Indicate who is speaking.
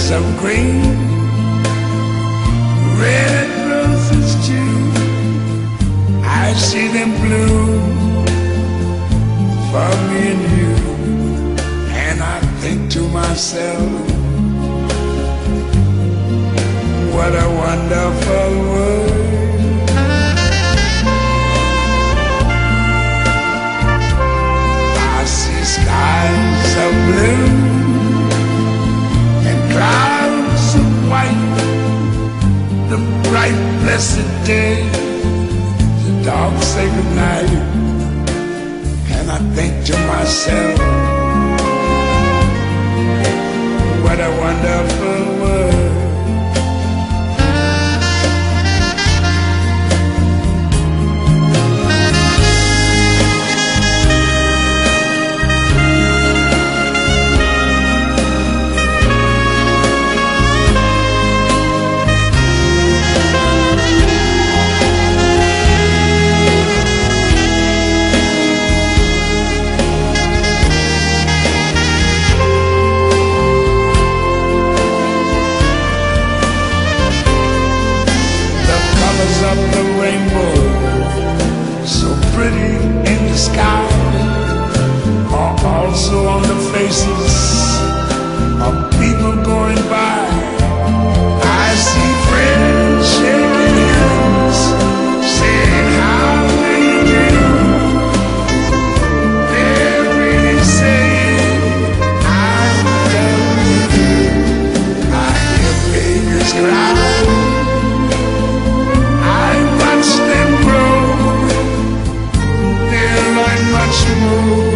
Speaker 1: of green, red roses too. I see them bloom for me and you, and I think to myself, what a wonderful world. I see skies of blue and clouds of white, the bright blessed day, the dark sacred night, and I think to myself, what a wonderful world. Of the rainbow, so pretty in the sky, are also on the faces of people going by. I see friends shaking hands, saying how do you do. They're really saying I'm done with you. I hear babies cry, much more